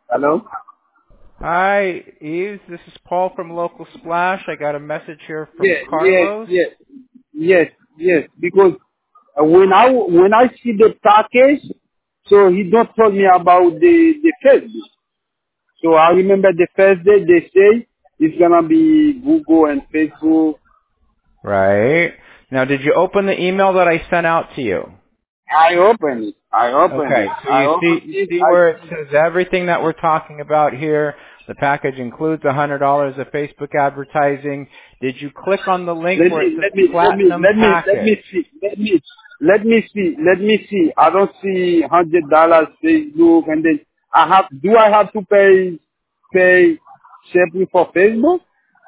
Hello? Hi, Eves. This is Paul from Local Splash. I got a message here from Yeah, yes, Carlos. yes, yes, yes. Because when I see the package, so he don't tell me about the first day. So I remember the first day they say it's gonna be Google and Facebook. Right. Now, did you open the email that I sent out to you? I open it. I open it. Okay. So I you open it. see where it says everything that we're talking about here. The package includes $100 of Facebook advertising. Did you click on the link Let where it me says let me let me Platinum let me let me Package? see. Let me see. I don't see $100 Facebook, and then I have to pay separately for Facebook?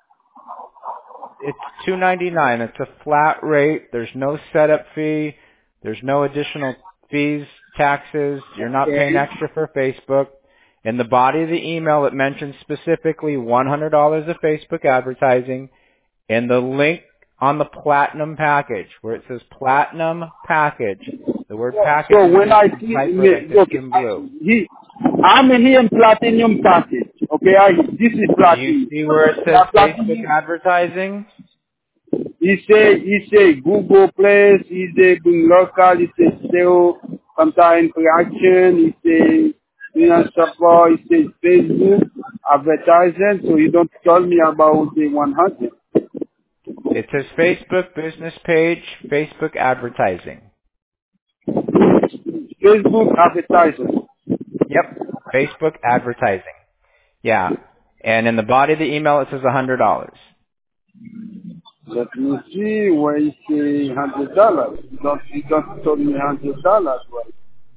It's $2.99. It's a flat rate. There's no setup fee. There's no additional fees, taxes. You're not paying Okay. extra for Facebook. In the body of the email, it mentions specifically $100 of Facebook advertising. In the link on the Platinum package, where it says Platinum Package, the word package So is when I used in see hyperlinked okay, in blue. I'm here in platinum package. Okay, this is Do you platinum. see where it says Yeah, Facebook platinum. advertising? He say Google Play, he say bring local, he say SEO, sometimes interaction, he say support, he say Facebook advertising, so you don't tell me about the 100. It says Facebook business page, Facebook advertising. Facebook advertising. Yep. Facebook advertising. Yeah. And in the body of the email it says $100. Let me see where he say $100. He don't tell me $100, right?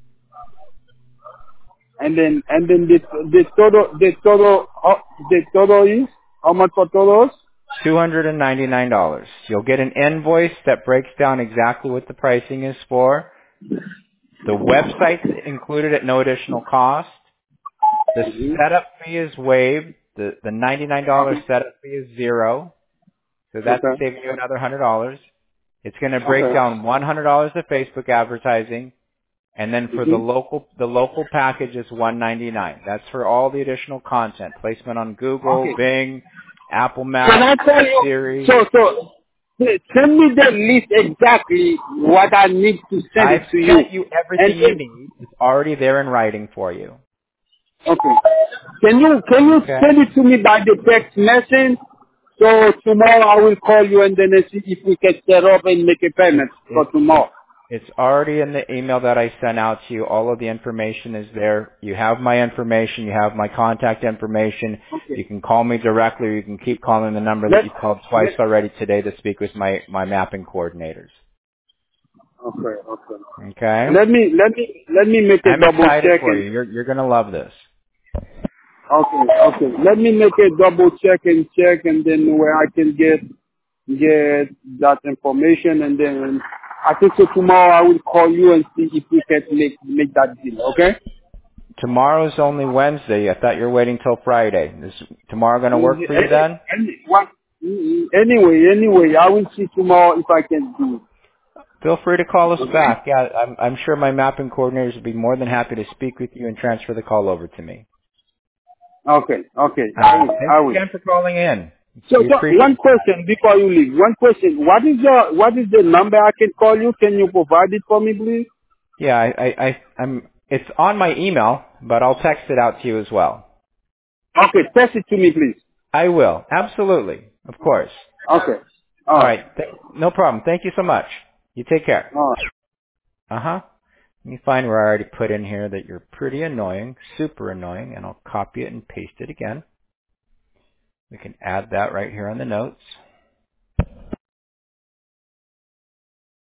And then the total is how much for totals? $299. You'll get an invoice that breaks down exactly what the pricing is for. The website's included at no additional cost. The Mm-hmm. setup fee is waived. The $99 setup fee is zero. So that's Okay. saving you another $100. It's going to break Okay. down $100 of Facebook advertising. And then for the Mm-hmm. local package is $199. That's for all the additional content, placement on Google, Okay. Bing, Apple Can Maps, I tell you? Siri. Send me the list exactly what I need to send it I've to you. sent you And everything you need. It's already there in writing for you. okay. Can you Okay. send it to me by the text message? So tomorrow I will call you and then see if we can set up and make a It's payment for it's tomorrow. it's already in the email that I sent out to you. All of the information is there. You have my information. You have my contact information. Okay. You can call me directly, or you can keep calling the number that Let you called twice let already today to speak with my mapping coordinators. okay. Okay? Let me make a I'm double excited check for and you. You're gonna love this. okay. Let me make a double check and then where I can get that information and then I think so tomorrow I will call you and see if we can make that deal. Okay? Tomorrow's only Wednesday. I thought you were waiting till Friday. Is tomorrow gonna work for you then? Anyway, I will see tomorrow if I can do it. Feel free to call us Okay? back. Yeah, I'm sure my mapping coordinators would be more than happy to speak with you and transfer the call over to me. Okay. Thanks I will. again for calling in. So We appreciate one question before you leave. One question. What is the number I can call you? Can you provide it for me, please? Yeah, I'm. It's on my email, but I'll text it out to you as well. Okay, text it to me, please. I will. Absolutely. Of course. Okay. All All right. right. No problem. Thank you so much. You take care. All right. Uh-huh. Let me find where I already put in here that you're pretty annoying, super annoying, and I'll copy it and paste it again. We can add that right here on the notes.